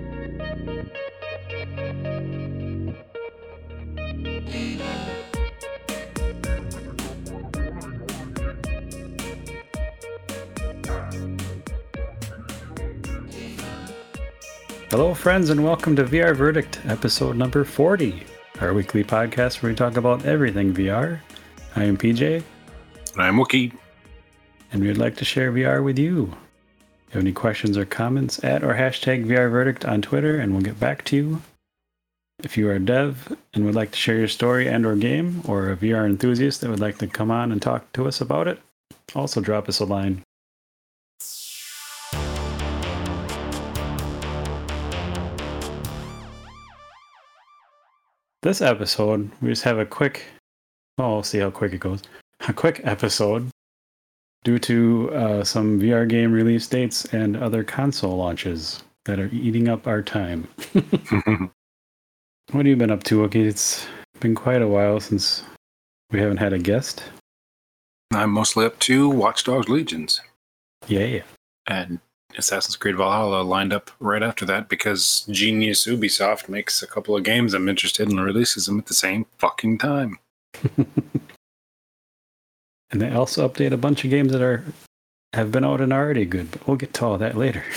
Hello, friends, and welcome to VR Verdict, episode number 40, our weekly podcast where we talk about everything VR. I am PJ. And I'm Wookie. And we'd like to share VR with you. If you have any questions or comments, @ or hashtag VR Verdict on Twitter, and we'll get back to you. If you are a dev and would like to share your story and or game, or a VR enthusiast that would like to come on and talk to us about it, also drop us a line. This episode, we just have a quick, we'll see how quick it goes, a quick episode due to some VR game release dates and other console launches that are eating up our time. What have you been up to, Wookie? It's been quite a while since we haven't had a guest. I'm mostly up to Watch Dogs Legions. Yeah. And Assassin's Creed Valhalla lined up right after that because Genius Ubisoft makes a couple of games I'm interested in and releases them at the same fucking time. And they also update a bunch of games that have been out and are already good, but we'll get to all that later.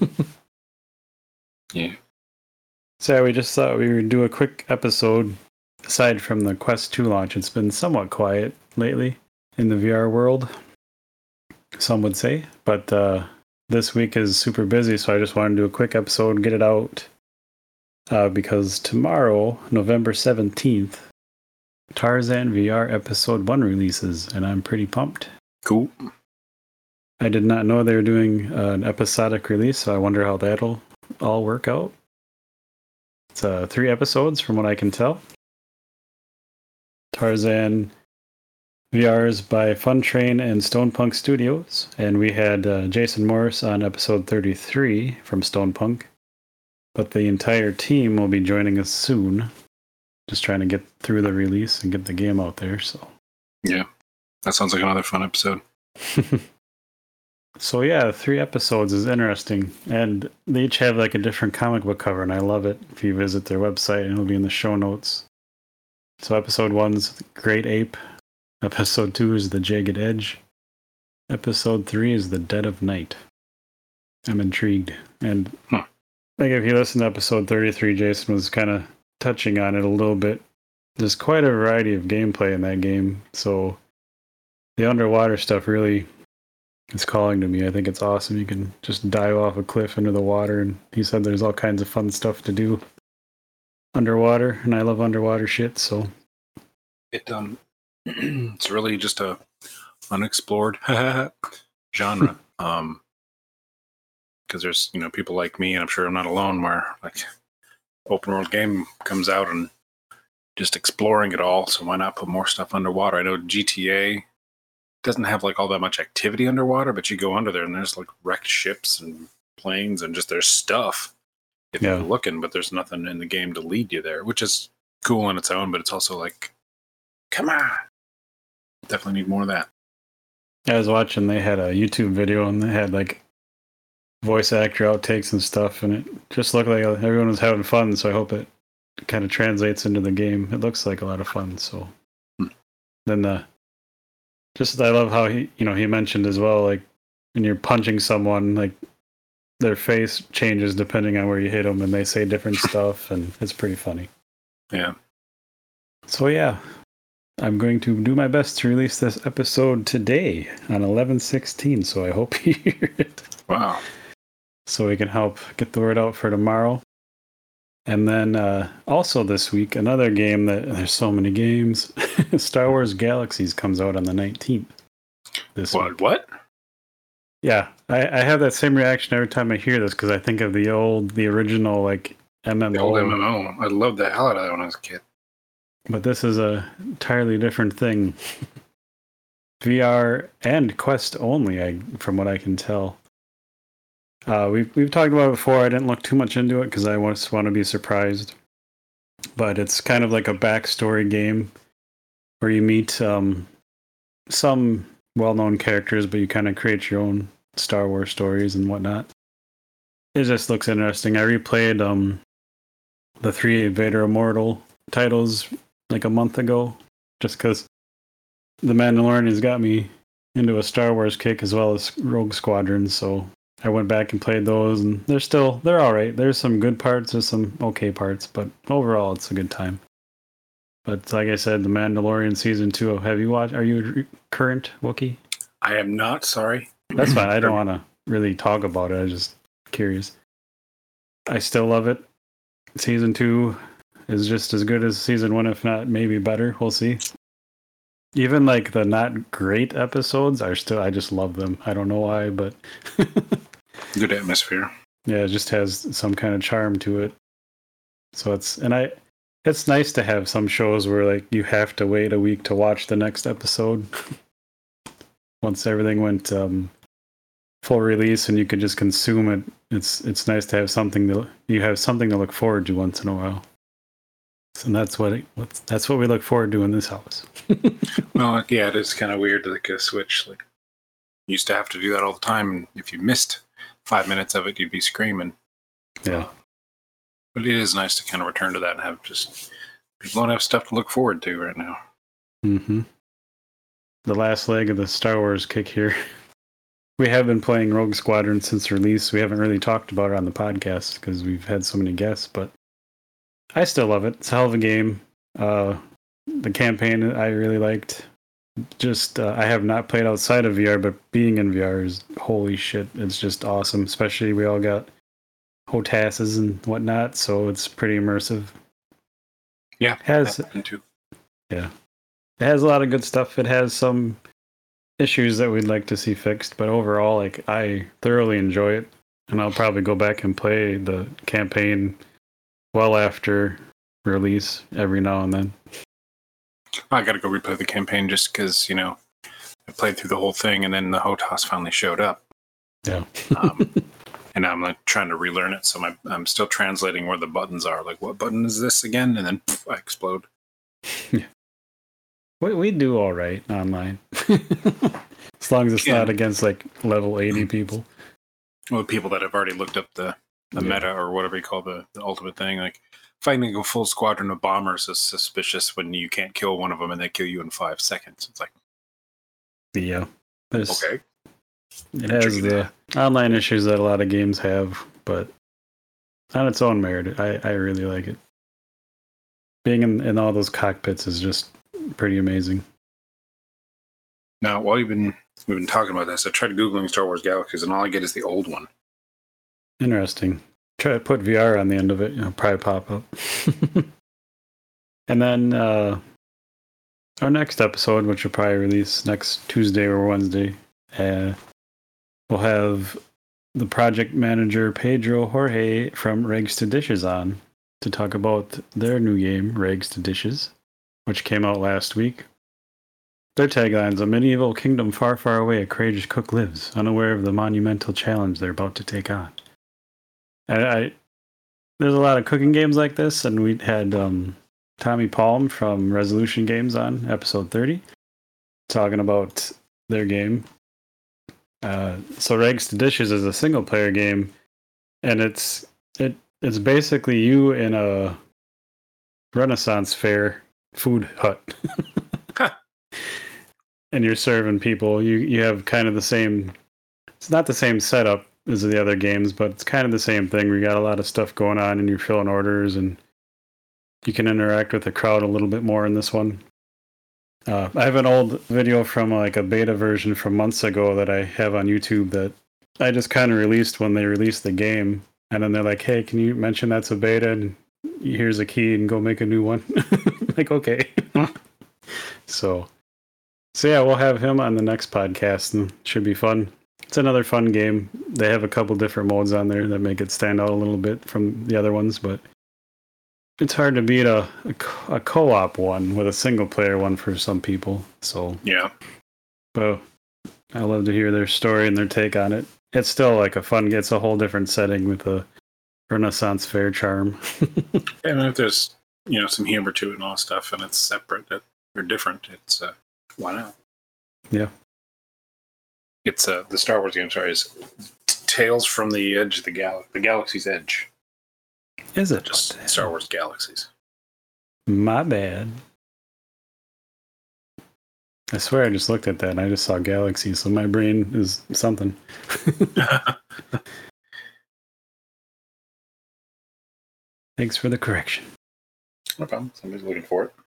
Yeah. So we just thought we would do a quick episode. Aside from the Quest 2 launch, it's been somewhat quiet lately in the VR world, some would say. But this week is super busy, so I just wanted to do a quick episode, get it out. Because tomorrow, November 17th, Tarzan VR Episode 1 releases, and I'm pretty pumped. Cool. I did not know they were doing an episodic release, so I wonder how that'll all work out. It's 3 episodes from what I can tell. Tarzan VR is by Fun Train and Stonepunk Studios, and we had Jason Morris on episode 33 from Stonepunk, but the entire team will be joining us soon. Just trying to get through the release and get the game out there. So yeah, that sounds like another fun episode. So yeah, 3 episodes is interesting, and they each have like a different comic book cover, and I love it. If you visit their website, and it'll be in the show notes. So episode 1's Great Ape, episode 2 is The Jagged Edge, episode 3 is The Dead of Night. I'm intrigued, and like if you listen to episode 33, Jason was kind of touching on it a little bit. There's quite a variety of gameplay in that game, so the underwater stuff really is calling to me. I think it's awesome. You can just dive off a cliff into the water, and he said there's all kinds of fun stuff to do underwater, and I love underwater shit, so it's really just a unexplored genre. Because there's people like me, and I'm sure I'm not alone, where like open world game comes out and just exploring it all. So why not put more stuff underwater? I know GTA doesn't have like all that much activity underwater, but you go under there and there's like wrecked ships and planes and just there's stuff if you're looking, but there's nothing in the game to lead you there, which is cool on its own, but it's also like, come on, definitely need more of that. I was watching, they had a YouTube video and they had like voice actor outtakes and stuff, and it just looked like everyone was having fun, so I hope it kind of translates into the game. It looks like a lot of fun. So then I love how he mentioned as well, like when you're punching someone, like their face changes depending on where you hit them, and they say different stuff, and it's pretty funny. Yeah. So yeah, I'm going to do my best to release this episode today on 11/16, so I hope you hear it. Wow. So we can help get the word out for tomorrow. And then also this week, another game there's so many games. Star Wars Galaxies comes out on the 19th. This week. What? Yeah, I have that same reaction every time I hear this because I think of the original like MMO. The old MMO. I loved the hell out of that when I was a kid. But this is a entirely different thing. VR and Quest only, from what I can tell. We've talked about it before. I didn't look too much into it because I just want to be surprised. But it's kind of like a backstory game where you meet some well-known characters, but you kind of create your own Star Wars stories and whatnot. it just looks interesting. I replayed the 3 Vader Immortal titles like a month ago, just because The Mandalorian has got me into a Star Wars kick as well as Rogue Squadron. So I went back and played those, and they're all right. There's some good parts, there's some okay parts, but overall it's a good time. But like I said, The Mandalorian season 2. Have you watched? Are you current Wookiee? I am not, sorry. That's fine. I don't want to really talk about it. I'm just curious. I still love it. Season 2 is just as good as season 1, if not maybe better. We'll see. Even like the not great episodes are still, I just love them. I don't know why, but Good atmosphere. yeah, it just has some kind of charm to it. So it's nice to have some shows where like you have to wait a week to watch the next episode. Once everything went full release and you could just consume it, it's nice to have something to look forward to once in a while. And that's what we look forward to in this house. Well, yeah, it is kind of weird, like a Switch. Like, you used to have to do that all the time, and if you missed 5 minutes of it, you'd be screaming. Yeah. But it is nice to kind of return to that and have just people don't have stuff to look forward to right now. Mm-hmm. The last leg of the Star Wars kick here. We have been playing Rogue Squadron since release. We haven't really talked about it on the podcast because we've had so many guests, but I still love it. It's a hell of a game. The campaign I really liked. Just I have not played outside of VR, but being in VR is holy shit. It's just awesome. Especially we all got HOTASes and whatnot, so it's pretty immersive. Yeah, it has a lot of good stuff. It has some issues that we'd like to see fixed, but overall, like I thoroughly enjoy it, and I'll probably go back and play the campaign well after release every now and then. I got to go replay the campaign just because, I played through the whole thing and then the HOTAS finally showed up. Yeah. And I'm like trying to relearn it, so I'm still translating where the buttons are. Like, what button is this again? And then I explode. Yeah. We do all right online. As long as it's not against like level 80 people. Well, people that have already looked up the meta or whatever you call the ultimate thing. Like, fighting a full squadron of bombers is suspicious when you can't kill one of them and they kill you in 5 seconds. It's like, yeah. Okay. It has the online issues that a lot of games have, but on its own merit, I really like it. Being in all those cockpits is just pretty amazing. Now, while we've been talking about this, I tried Googling Star Wars Galaxies, and all I get is the old one. Interesting. Try to put VR on the end of it, it'll probably pop up. And then our next episode, which will probably release next Tuesday or Wednesday, we'll have the project manager Pedro Jorge from Rags to Dishes on to talk about their new game, Rags to Dishes, which came out last week. Their tagline's a medieval kingdom far, far away, a courageous cook lives, unaware of the monumental challenge they're about to take on. And there's a lot of cooking games like this, and we had Tommy Palm from Resolution Games on episode 30 talking about their game. So Rags to Dishes is a single player game, and it's basically you in a Renaissance fair food hut. And you're serving people. You have kind of the same, it's not the same setup as the other games, but it's kind of the same thing. We got a lot of stuff going on and you're filling orders and you can interact with the crowd a little bit more in this one. I have an old video from like a beta version from months ago that I have on YouTube that I just kind of released when they released the game. And then they're like, hey, can you mention that's a beta and here's a key and go make a new one? Like, okay. So yeah, we'll have him on the next podcast and it should be fun. It's another fun game. They have a couple different modes on there that make it stand out a little bit from the other ones, but it's hard to beat a co-op one with a single player one for some people. So yeah, but I love to hear their story and their take on it. It's still like a fun. It's a whole different setting with a Renaissance fair charm. And if there's some humor to it and all stuff, and it's separate or different, it's why not? Yeah. It's the Star Wars game. Sorry, is Tales from the Edge of the Galaxy's Edge. Is it? Just Star Wars Galaxies. My bad. I swear I just looked at that and I just saw Galaxy, so my brain is something. Thanks for the correction. No problem. Somebody's looking for it.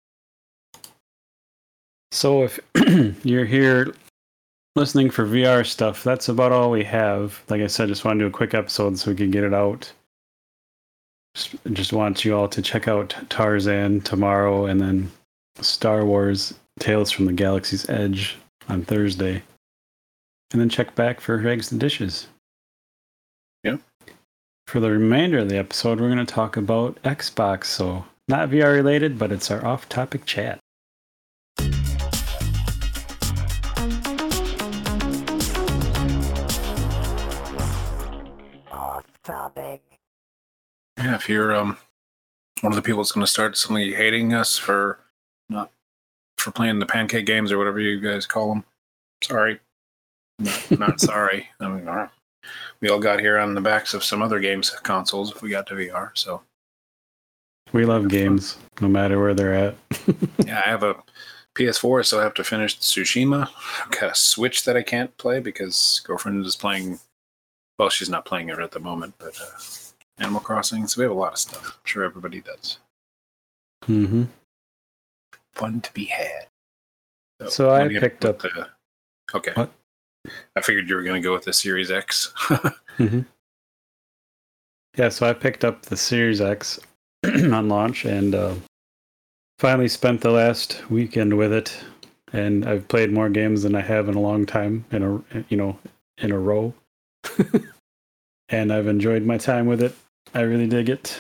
So if you're here listening for VR stuff, that's about all we have. Like I said, just want to do a quick episode so we can get it out. Just want you all to check out Tarzan tomorrow and then Star Wars Tales from the Galaxy's Edge on Thursday. And then check back for Eggs and Dishes. Yep. For the remainder of the episode, we're going to talk about Xbox. So not VR related, but it's our off-topic chat. Off-topic. Yeah, if you're one of the people that's going to start suddenly hating us for playing the pancake games or whatever you guys call them, sorry. Not sorry. I mean, we all got here on the backs of some other games consoles if we got to VR, so. We love games, no matter where they're at. Yeah, I have a PS4, so I have to finish Tsushima. I've got a Switch that I can't play because girlfriend is playing. Well, she's not playing it at the moment, but Animal Crossing. So we have a lot of stuff. I'm sure everybody does. Mm-hmm. Fun to be had. So I picked up. Okay. What? I figured you were going to go with the Series X. Mm-hmm. Yeah, so I picked up the Series X on launch and finally spent the last weekend with it. And I've played more games than I have in a long time in a row. And I've enjoyed my time with it. I really dig it.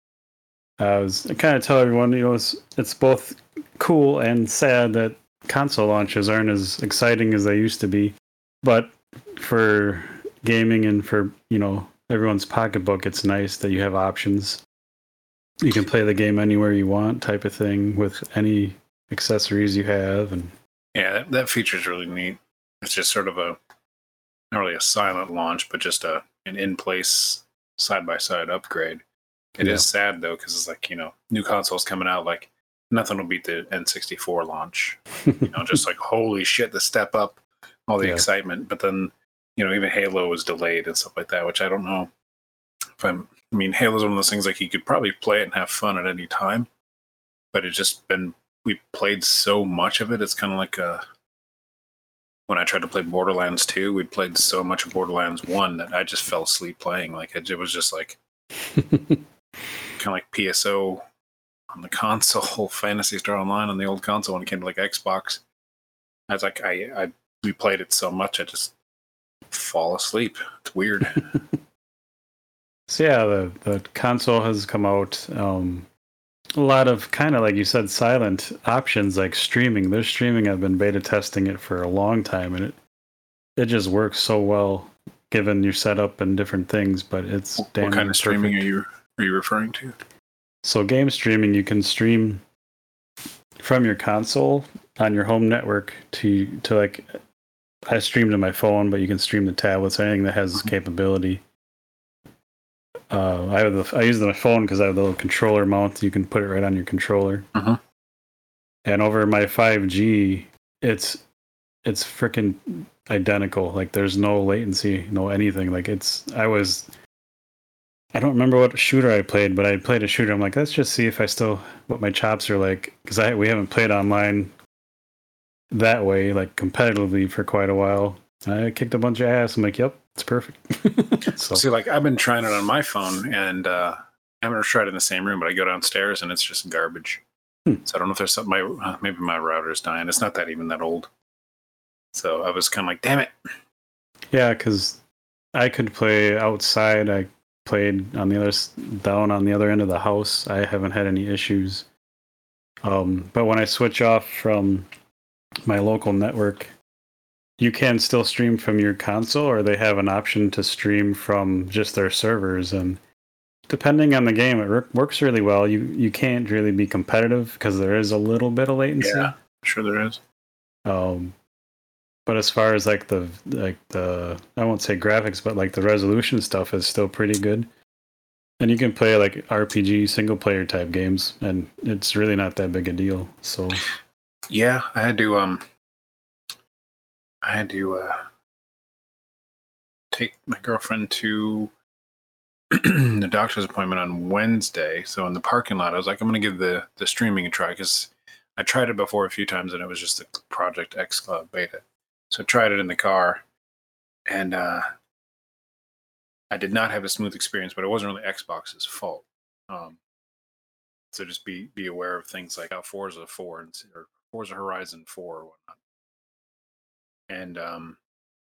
I kind of tell everyone, it's both cool and sad that console launches aren't as exciting as they used to be. But for gaming and for, everyone's pocketbook, it's nice that you have options. You can play the game anywhere you want type of thing with any accessories you have. And yeah, that feature is really neat. It's just sort of not really a silent launch, but just an in-place side-by-side upgrade. It is sad, though, because it's like, new consoles coming out, like, nothing will beat the N64 launch. Just like, holy shit, the step up, all the excitement. But then, even Halo was delayed and stuff like that, which I don't know if Halo's one of those things, like, you could probably play it and have fun at any time. But it's just we played so much of it, it's kind of like when I tried to play Borderlands 2, we played so much of Borderlands 1 that I just fell asleep playing. Like, it was just like, kind of like PSO on the console, Phantasy Star Online on the old console when it came to like Xbox. I was like, we played it so much, I just fall asleep. It's weird. So yeah, the console has come out. A lot of kind of like you said, silent options like streaming. There's streaming. I've been beta testing it for a long time, and it just works so well given your setup and different things. But it's damn what kind of streaming are you referring to? So game streaming, you can stream from your console on your home network to like. I streamed to my phone, but you can stream the tablets or anything that has this capability. I use my phone because I have the little controller mount. You can put it right on your controller. Uh-huh. And over my 5G, it's freaking identical. Like there's no latency, no anything. Like I don't remember what shooter I played, but I played a shooter. I'm like, let's just see if what my chops are like, because we haven't played online that way, like competitively for quite a while. I kicked a bunch of ass. I'm like, yep, it's perfect. So. See, like I've been trying it on my phone, and I haven't tried it in the same room, but I go downstairs and it's just garbage. So I don't know if there's something. Maybe my router's dying. It's not even that old. So I was kind of like, damn it. Yeah, because I could play outside. I played down on the other end of the house. I haven't had any issues. But when I switch off from my local network, you can still stream from your console, or they have an option to stream from just their servers. And depending on the game, it works really well. You can't really be competitive because there is a little bit of latency. Yeah, sure there is. But as far as like the I won't say graphics, but like the resolution stuff is still pretty good. And you can play like RPG single player type games, and it's really not that big a deal. So yeah, I had to take my girlfriend to the doctor's appointment on Wednesday. So in the parking lot, I was like, I'm going to give the streaming a try because I tried it before a few times and it was just the Project X Cloud beta. So I tried it in the car, and I did not have a smooth experience, but it wasn't really Xbox's fault. So just be aware of things like how Forza 4 or Forza Horizon 4 or whatnot. And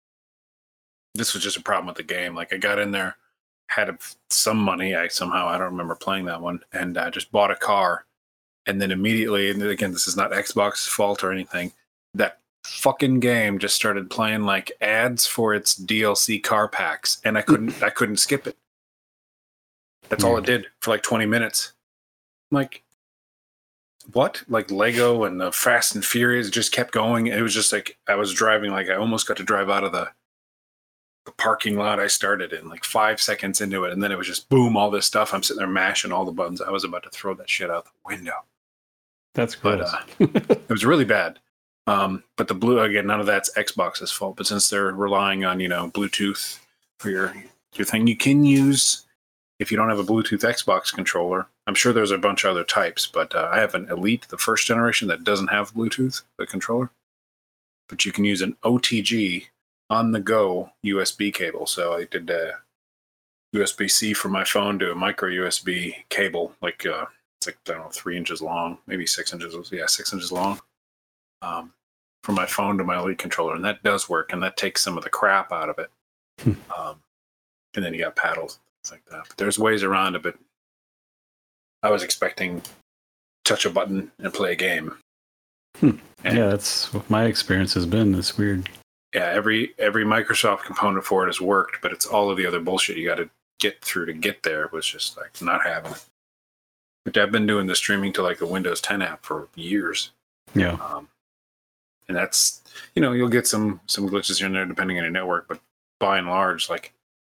this was just a problem with the game. Like I got in there, had some money. I don't remember playing that one, and I just bought a car. And then immediately, and again, this is not Xbox's fault or anything, that fucking game just started playing like ads for its DLC car packs, and I couldn't skip it. That's all it did for like 20 minutes. I'm like, what? Like Lego and the Fast and Furious just kept going. It was just like I was driving, like I almost got to drive out of the parking lot I started in, like 5 seconds into it, and then it was just boom, all this stuff. I'm sitting there mashing all the buttons. I was about to throw that shit out the window. That's gross. But it was really bad. But the blue, again, none of that's Xbox's fault. But since they're relying on, Bluetooth for your thing, you can use, if you don't have a Bluetooth Xbox controller, I'm sure there's a bunch of other types, but I have an Elite, the first generation, that doesn't have Bluetooth, the controller. But you can use an OTG on the go USB cable. So I did USB-C from my phone to a micro USB cable, like it's like, I don't know, 3 inches long, maybe 6 inches. Yeah, 6 inches long. From my phone to my Elite controller, and that does work, and that takes some of the crap out of it. And then you got paddles, things like that. But there's ways around it. But I was expecting touch a button and play a game. Yeah, that's what my experience has been. It's weird. Yeah, every Microsoft component for it has worked, but it's all of the other bullshit you got to get through to get there was just like not having it. But I've been doing the streaming to like the Windows 10 app for years. Yeah. And that's, you'll get some glitches here and there depending on your network, but by and large, like,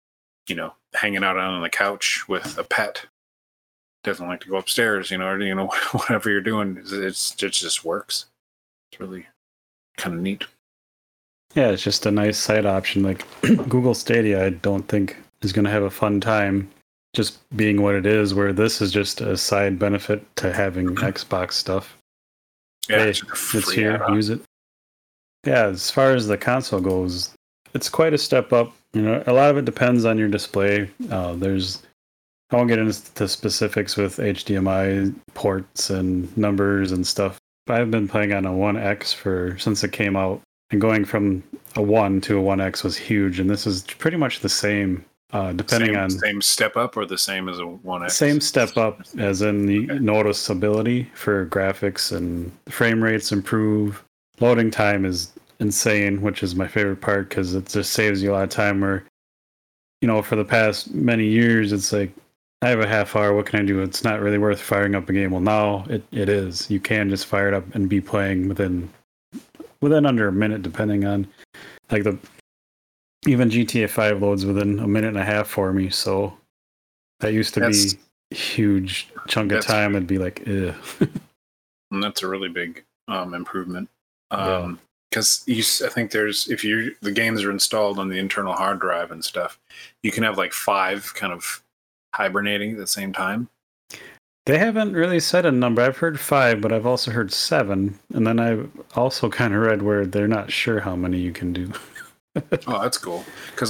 hanging out on the couch with a pet doesn't like to go upstairs, or whatever you're doing, it just works. It's really kind of neat. Yeah, it's just a nice side option. Like Google Stadia, I don't think is going to have a fun time just being what it is, where this is just a side benefit to having Xbox stuff. Yeah, hey, it's here, use it. Yeah, as far as the console goes, it's quite a step up. A lot of it depends on your display. I won't get into specifics with HDMI ports and numbers and stuff. But I've been playing on a 1X since it came out, and going from a 1 to a 1X was huge. And this is pretty much the same, depending on same step up or the same as a 1X. Same step up, as in the noticeability for graphics, and frame rates improve. Loading time is insane, which is my favorite part because it just saves you a lot of time. Where, for the past many years, it's like, I have a half hour, what can I do? It's not really worth firing up a game. Well, now it is. You can just fire it up and be playing within under a minute, depending on, like, even GTA 5 loads within a minute and a half for me. So that used to be a huge chunk of time. It'd be like, ugh. And that's a really big improvement. Because I think if the games are installed on the internal hard drive and stuff, you can have like 5 kind of hibernating at the same time. They haven't really said a number. I've heard 5, but I've also heard 7, and then I've also kind of read where they're not sure how many you can do. Oh, that's cool. Because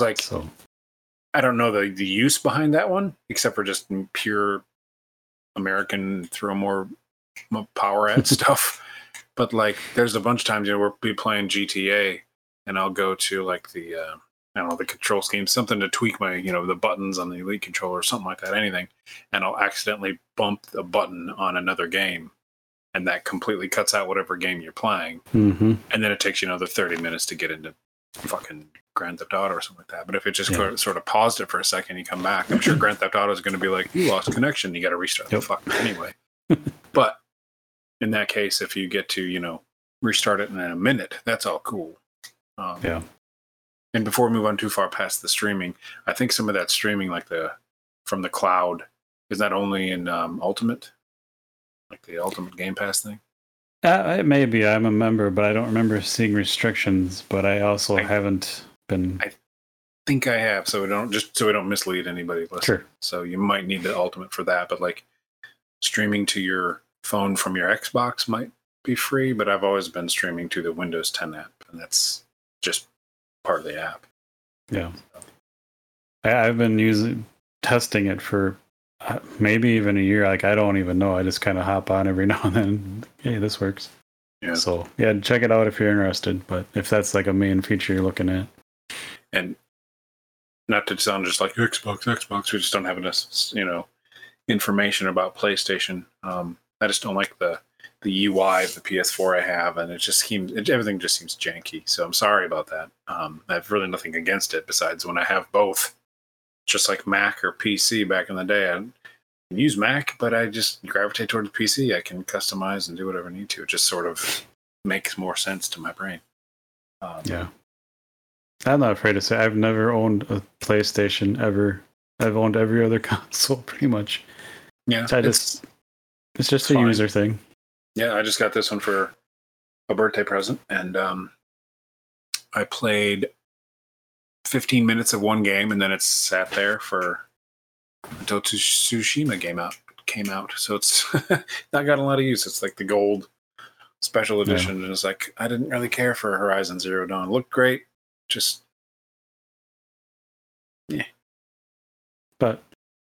I don't know the use behind that one, except for just pure American throw more power at stuff. But like, there's a bunch of times we'll be playing GTA, and I'll go to like the the control scheme, something to tweak my the buttons on the Elite controller or something like that, anything, and I'll accidentally bump a button on another game, and that completely cuts out whatever game you're playing, and then it takes you another 30 minutes to get into fucking Grand Theft Auto or something like that. But if it just sort of paused it for a second, you come back, I'm sure Grand Theft Auto is going to be like, you lost connection, you got to restart the fuck anyway. But in that case, if you get to restart it in a minute, that's all cool. Yeah. And before we move on too far past the streaming, I think some of that streaming, like from the cloud, is that only in Ultimate, like the Ultimate Game Pass thing? It may be. I'm a member, but I don't remember seeing restrictions. But I also haven't been. I think I have, so we don't mislead anybody listening. Sure. So you might need the Ultimate for that, but like streaming to your phone from your Xbox might be free. But I've always been streaming to the Windows 10 app, and that's just part of the app. Yeah. I've been testing it for maybe even a year. Like, I don't even know. I just kind of hop on every now and then. Hey, this works. Yeah. So yeah, check it out if you're interested. But if that's like a main feature you're looking at. And not to sound just like Xbox, we just don't have enough, information about PlayStation. I just don't like the UI of the PS4 I have, and everything just seems janky. So I'm sorry about that. I have really nothing against it besides when I have both, just like Mac or PC back in the day. I can use Mac, but I just gravitate towards PC. I can customize and do whatever I need to. It just sort of makes more sense to my brain. Yeah. I'm not afraid to say I've never owned a PlayStation ever. I've owned every other console pretty much. Yeah. It's just a fine user thing. Yeah, I just got this one for a birthday present, and I played 15 minutes of one game, and then it sat there until Tsushima came out. So it's not got a lot of use. It's like the gold special edition, and it's like I didn't really care for Horizon Zero Dawn. It looked great, just yeah. But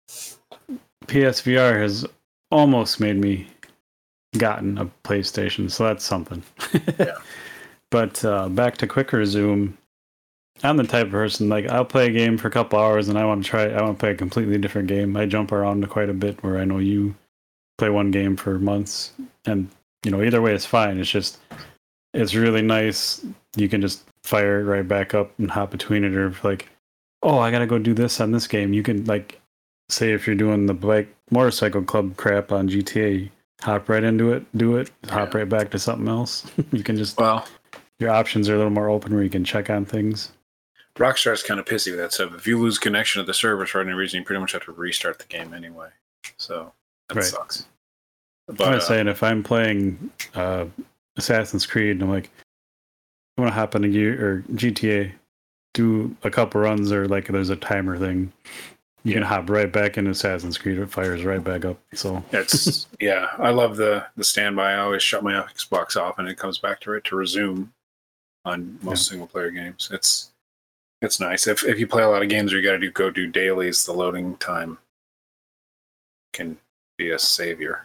PSVR has almost made me gotten a PlayStation, so that's something. Yeah. But back to Quick Resume, I'm the type of person, like, I'll play a game for a couple hours and I want to play a completely different game. I jump around quite a bit, where I know you play one game for months, and either way it's fine. It's really nice. You can just fire it right back up and hop between it, or like, oh, I gotta go do this on this game. You can, like, say if you're doing the motorcycle club crap on GTA, hop right into it, do it, hop right back to something else. You can just, your options are a little more open where you can check on things. Rockstar's kind of pissy with that stuff. If you lose connection to the servers for any reason, you pretty much have to restart the game anyway. So that sucks. But I'm saying, if I'm playing Assassin's Creed and I'm like, I want to hop into GTA, do a couple runs, or like there's a timer thing, you can hop right back into Assassin's Creed. It fires right back up. So it's I love the standby. I always shut my Xbox off and it comes back to it to resume on most single player games. It's nice. If you play a lot of games where you got to go do dailies, the loading time can be a savior.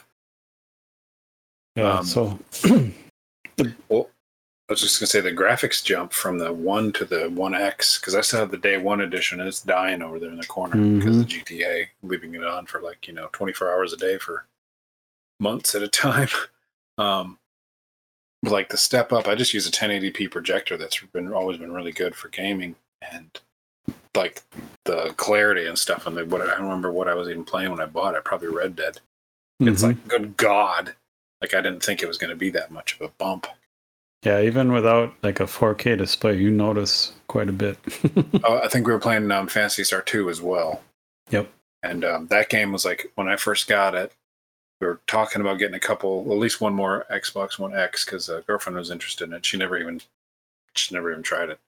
So well, I was just gonna say the graphics jump from the 1 to the 1X, because I still have the day 1 edition, and it's dying over there in the corner because of the GTA, leaving it on for 24 hours a day for months at a time. Like the step up, I just use a 1080p projector that's always been really good for gaming, and like the clarity and stuff. And I don't remember what I was even playing when I bought it. Probably Red Dead. It's like, good God, like I didn't think it was going to be that much of a bump. Yeah, even without like a 4K display, you notice quite a bit. I think we were playing Phantasy Star 2 as well. Yep. And that game was like, when I first got it, we were talking about getting at least one more Xbox One X, because a girlfriend was interested in it. She never even tried it.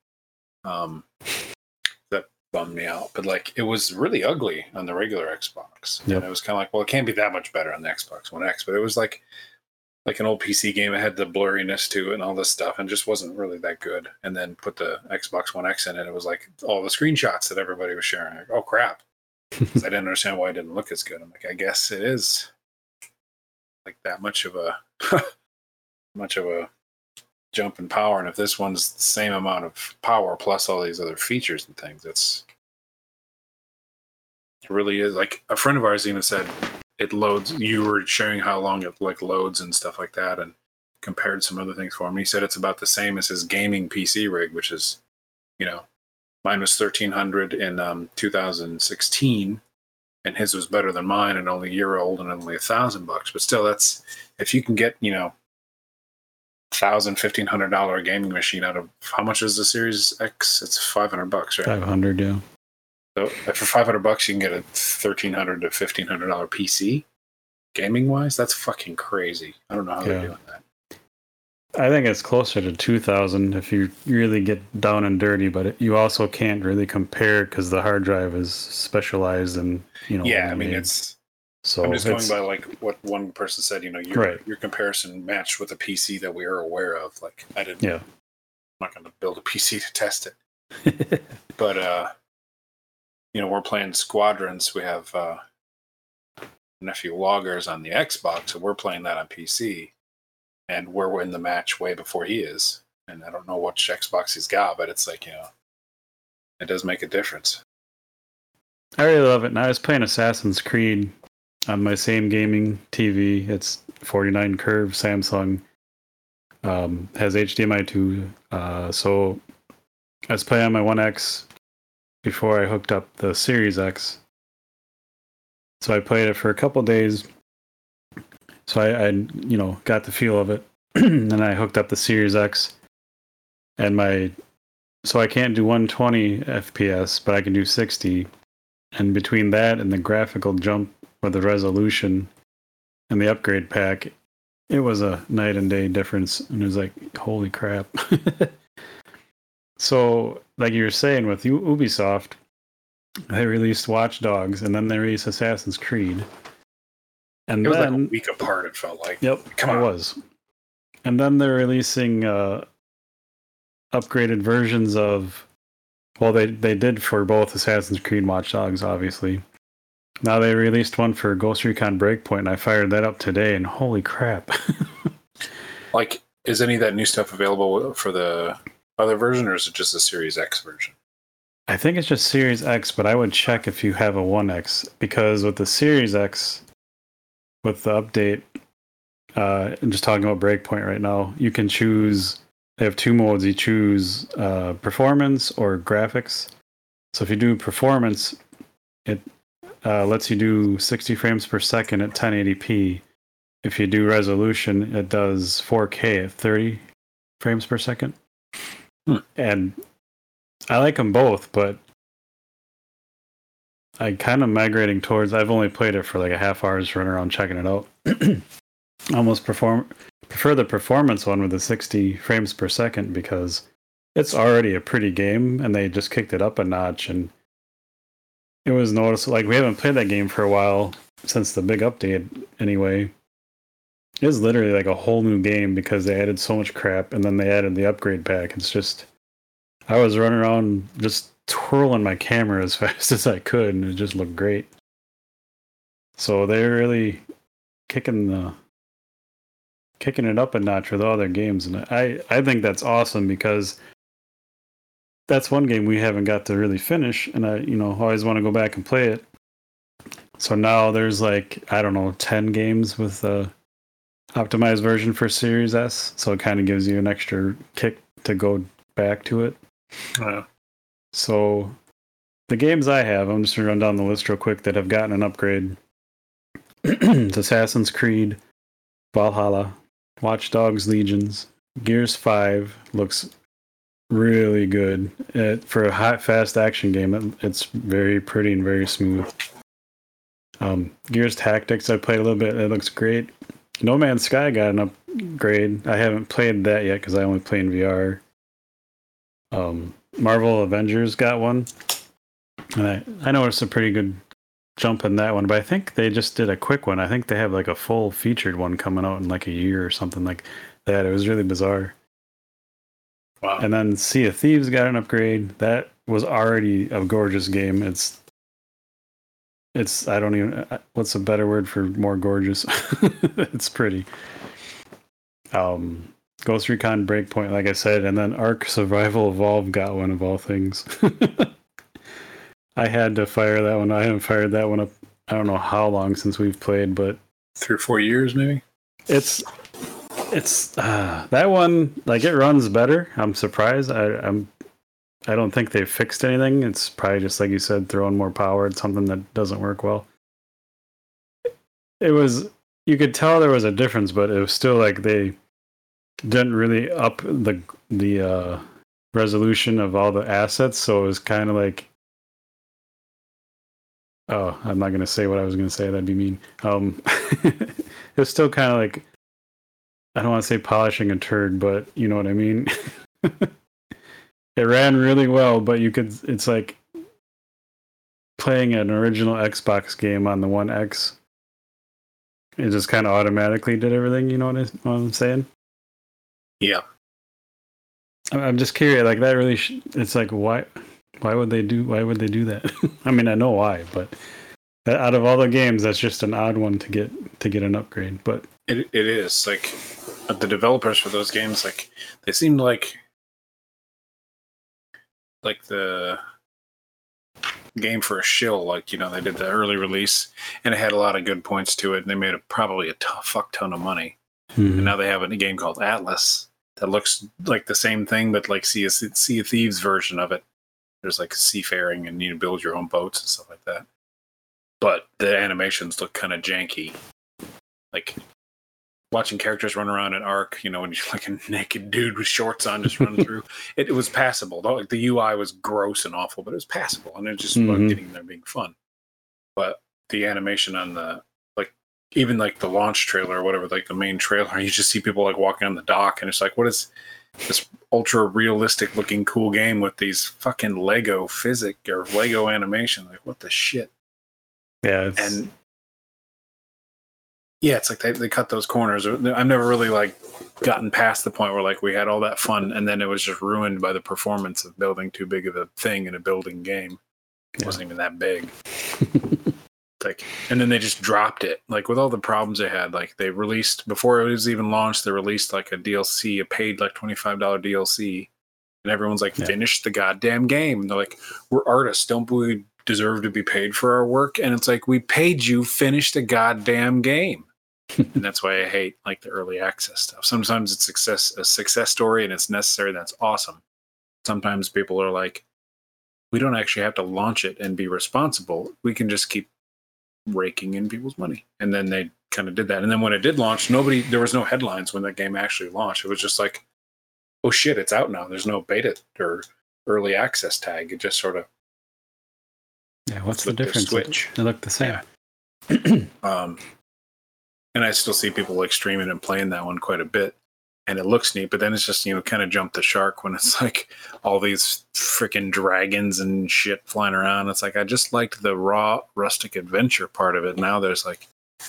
That bummed me out. But like, it was really ugly on the regular Xbox. Yep. And it was kind of like, well, it can't be that much better on the Xbox One X. But it was like an old PC game. It had the blurriness to it and all this stuff, and just wasn't really that good. And then put the Xbox One X in it. It was like all the screenshots that everybody was sharing. Like, oh crap! I didn't understand why it didn't look as good. I'm like, I guess it is like that much of a jump in power. And if this one's the same amount of power plus all these other features and things, it really is. Like a friend of ours even said, it loads. You were sharing how long it like loads and stuff like that, and compared some other things for him. He said it's about the same as his gaming PC rig, which is, mine was $1,300 in 2016, and his was better than mine, and only a year old, and only $1,000. But still, that's, if you can get $1,000-$1,500 gaming machine out of how much is the Series X? It's $500, right? 500, yeah. So for $500, you can get a $1,300 to $1,500 PC. Gaming wise, that's fucking crazy. I don't know how they're doing that. I think it's closer to 2,000 if you really get down and dirty, but you also can't really compare because the hard drive is specialized and Yeah, I mean it's. So I'm just going by like what one person said. Your comparison matched with a PC that we are aware of. Like I didn't. Yeah. I'm not going to build a PC to test it. But we're playing Squadrons. We have Nephew Loggers on the Xbox, so we're playing that on PC. And we're in the match way before he is. And I don't know which Xbox he's got, but it's like, it does make a difference. I really love it. And I was playing Assassin's Creed on my same gaming TV. It's 49 curve Samsung. Has HDMI 2. So I was playing on my One X before I hooked up the Series X. So I played it for a couple days. So I got the feel of it. And I hooked up the Series X. So I can't do 120 FPS, but I can do 60. And between that and the graphical jump with the resolution and the upgrade pack, it was a night and day difference. And it was like, holy crap. So, like you were saying with Ubisoft, they released Watch Dogs and then they released Assassin's Creed. And it was like a week apart, it felt like. Yep, it was. And then they're releasing upgraded versions of... Well, they did for both Assassin's Creed and Watch Dogs, obviously. Now they released one for Ghost Recon Breakpoint, and I fired that up today, and holy crap. Like, is any of that new stuff available for the other version, or is it just the Series X version? I think it's just Series X, but I would check if you have a One X, because with the Series X... With the update, I'm just talking about Breakpoint right now, you can choose, they have two modes. You choose performance or graphics. So if you do performance, it lets you do 60 frames per second at 1080p. If you do resolution, it does 4K at 30 frames per second. And I like them both, but I kind of migrating towards... I've only played it for like a half hour, just running around checking it out. Almost prefer the performance one with the 60 frames per second because it's already a pretty game and they just kicked it up a notch. And it was noticeable. Like, we haven't played that game for a while since the big update anyway. It was literally like a whole new game because they added so much crap and then they added the upgrade pack. It's just... I was running around just twirling my camera as fast as I could, and it just looked great. So they're really kicking it up a notch with all their games, and I think that's awesome because that's one game we haven't got to really finish, and I always want to go back and play it. So now there's like, I don't know, 10 games with the optimized version for Series S, so it kind of gives you an extra kick to go back to it. So the games I have, I'm just going to run down the list real quick that have gotten an upgrade. It's Assassin's Creed, Valhalla, Watch Dogs Legions, Gears 5 looks really good. For a hot, fast action game, it's very pretty and very smooth. Gears Tactics, I played a little bit. It looks great. No Man's Sky got an upgrade. I haven't played that yet because I only play in VR. Marvel Avengers got one. And I noticed a pretty good jump in that one, but I think they just did a quick one. I think they have like a full featured one coming out in like a year or something like that. It was really bizarre. Wow. And then Sea of Thieves got an upgrade. That was already a gorgeous game. It's I don't even... What's a better word for more gorgeous? It's pretty. Ghost Recon Breakpoint, like I said, and then Ark Survival Evolved got one of all things. I had to fire that one. I haven't fired that one up. I don't know how long since we've played, but 3 or 4 years maybe. It's that one, like, it runs better. I'm surprised. I don't think they've fixed anything. It's probably just like you said, throwing more power at something that doesn't work well. It was, you could tell there was a difference, but it was still like didn't really up the resolution of all the assets, so it was kind of like, oh, I'm not gonna say what I was gonna say. That'd be mean. It was still kind of like, I don't want to say polishing a turd, but you know what I mean. It ran really well, but it's like playing an original Xbox game on the One X. It just kind of automatically did everything. You know what I'm saying? Yeah. I'm just curious. Like that really, it's like why would they do that? I mean, I know why, but out of all the games, that's just an odd one to get an upgrade. But it is like the developers for those games, like they seemed like the game for a shill. Like, you know, they did the early release and it had a lot of good points to it, and they made probably a fuck ton of money. Mm-hmm. And now they have a game called Atlas that looks like the same thing, but like Sea of Thieves version of it. There's like seafaring and you build your own boats and stuff like that. But the animations look kind of janky. Like watching characters run around an Ark, you know, when you're like a naked dude with shorts on just running through. It was passable. Like the UI was gross and awful, but it was passable, and it just about getting there being fun. But the animation on the even like the launch trailer or whatever, like the main trailer, you just see people like walking on the dock, and it's like, what is this ultra realistic looking cool game with these fucking Lego physics or Lego animation? Like, what the shit? Yeah, and yeah, it's like they cut those corners. I've never really like gotten past the point where like we had all that fun and then it was just ruined by the performance of building too big of a thing in a building game. It wasn't even that big. Like, and then they just dropped it. Like with all the problems they had, like they released before it was even launched, they released like a DLC, a paid like $25 DLC, and everyone's like, finish the goddamn game. And they're like, we're artists, don't we deserve to be paid for our work? And it's like, we paid you, finish the goddamn game. And that's why I hate like the early access stuff. Sometimes it's a success story and it's necessary. That's awesome. Sometimes people are like, we don't actually have to launch it and be responsible. We can just keep raking in people's money. And then they kind of did that. And then when it did launch, there was no headlines when that game actually launched. It was just like, oh shit, it's out now. There's no beta or early access tag. It just sort of, what's the difference? Switch. They look the same. Yeah. And I still see people like streaming and playing that one quite a bit, and it looks neat. But then it's just, you know, kind of jump the shark when it's like all these freaking dragons and shit flying around. It's like I just liked the raw rustic adventure part of it. Now there's like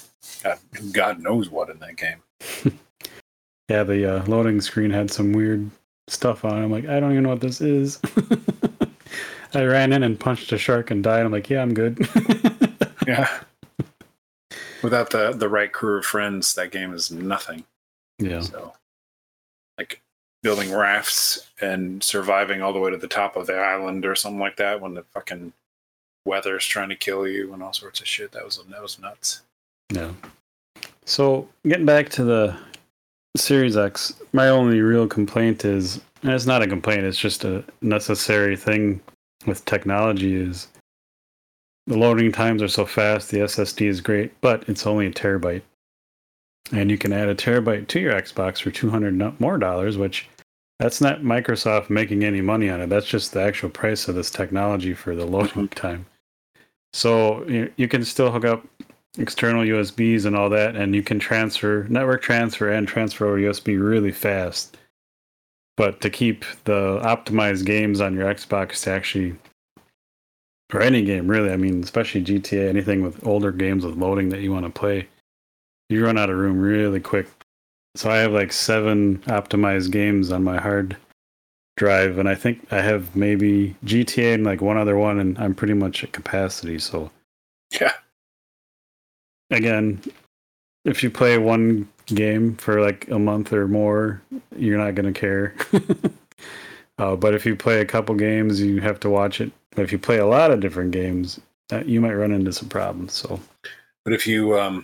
God knows what in that game. Yeah, the loading screen had some weird stuff on it. I'm like, I don't even know what this is. I ran in and punched a shark and died. I'm like, yeah, I'm good. Yeah. Without the right crew of friends, that game is nothing. Yeah. So, like building rafts and surviving all the way to the top of the island or something like that when the fucking weather's trying to kill you and all sorts of shit. That was nuts. Yeah. So getting back to the Series X, my only real complaint is, and it's not a complaint, it's just a necessary thing with technology, is the loading times are so fast, the SSD is great, but it's only a terabyte. And you can add a terabyte to your Xbox for $200 more, which that's not Microsoft making any money on it. That's just the actual price of this technology for the loading time. So you can still hook up external USBs and all that, and you can network transfer and transfer over USB really fast. But to keep the optimized games on your Xbox to actually, or any game really, I mean, especially GTA, anything with older games with loading that you want to play, you run out of room really quick. So I have like 7 optimized games on my hard drive, and I think I have maybe GTA and like one other one, and I'm pretty much at capacity. So yeah. Again, if you play one game for like a month or more, you're not going to care. But if you play a couple games, you have to watch it. But if you play a lot of different games, you might run into some problems. So, but if you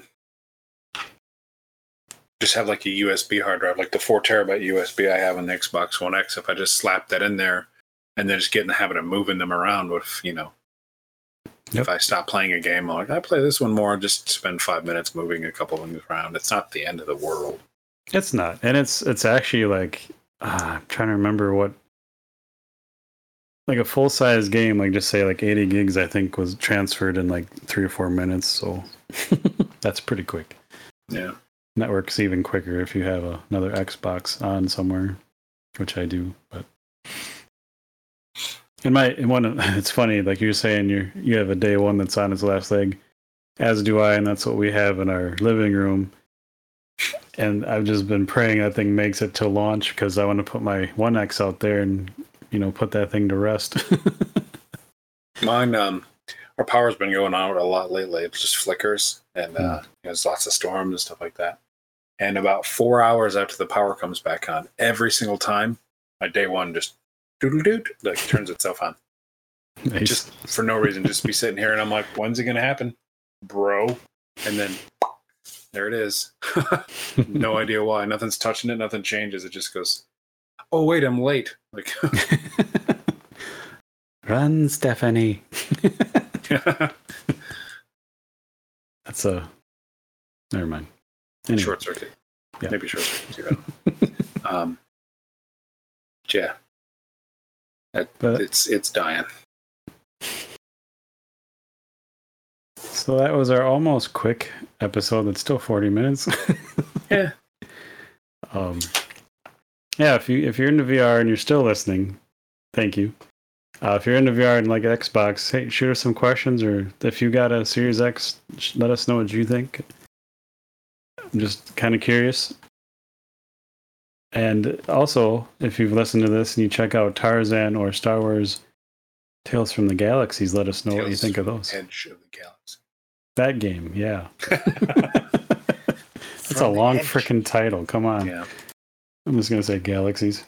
just have like a USB hard drive, like the 4 terabyte USB I have on the Xbox One X, if I just slap that in there and then just get in the habit of moving them around with, you know, if I stop playing a game, I'm like, I play this one more, just spend 5 minutes moving a couple of things around. It's not the end of the world. It's not, and it's actually like I'm trying to remember what, like a full size game, like just say like 80 gigs, I think was transferred in like 3 or 4 minutes. So that's pretty quick. Yeah. Network's even quicker if you have another Xbox on somewhere, which I do. But it's funny, like you're saying, you have a day one that's on its last leg, as do I, and that's what we have in our living room. And I've just been praying that thing makes it to launch because I want to put my One X out there and put that thing to rest. Mine, our power's been going out a lot lately. It just flickers, and there's lots of storms and stuff like that. And about 4 hours after the power comes back on, every single time, my day one just doodle-doot, like turns itself on. Nice. Just for no reason, just be sitting here, and I'm like, when's it gonna happen, bro? And then there it is. No idea why. Nothing's touching it. Nothing changes. It just goes, oh wait, I'm late. Like, run, Stephanie. That's never mind. Anyway. Short circuit. Yeah. Maybe short circuit too. Yeah. It's dying. So that was our almost quick episode. That's still 40 minutes. Yeah. Yeah. If you're into VR and you're still listening, thank you. If you're into VR and like Xbox, hey, shoot us some questions, or if you got a Series X, let us know what you think. I'm just kind of curious. And also, if you've listened to this and you check out Tarzan or Star Wars Tales from the Galaxies, let us know what you think of those. Edge of the Galaxy. That game, yeah. That's a long freaking title. Come on. Yeah. I'm just going to say Galaxies.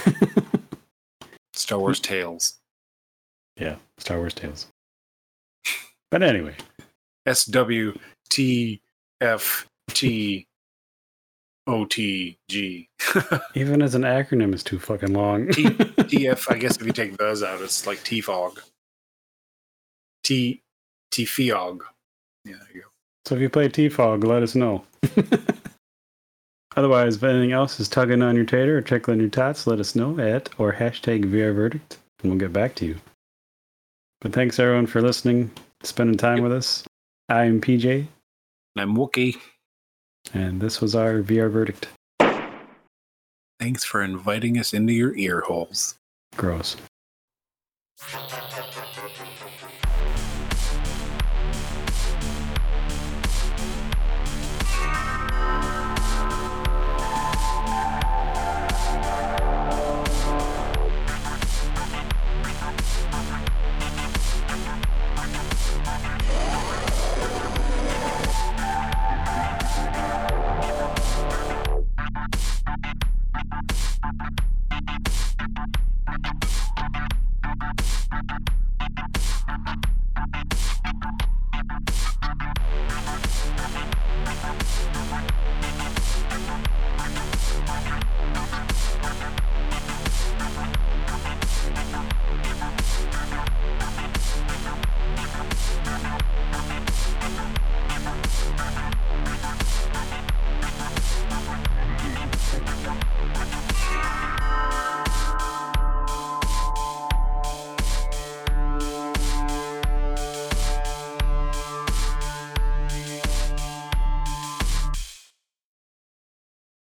Star Wars Tales. Yeah, Star Wars Tales. But anyway. SWTFTOTG. Even as an acronym, is too fucking long. TF, I guess if you take those out, it's like TFOG. TFOG. Yeah, there you go. So if you play TFOG, let us know. Otherwise, if anything else is tugging on your tater or tickling your tots, let us know at or hashtag VRVerdict, and we'll get back to you. But thanks everyone for listening, spending time with us. I'm PJ. And I'm Wookie. And this was our VR Verdict. Thanks for inviting us into your ear holes. Gross.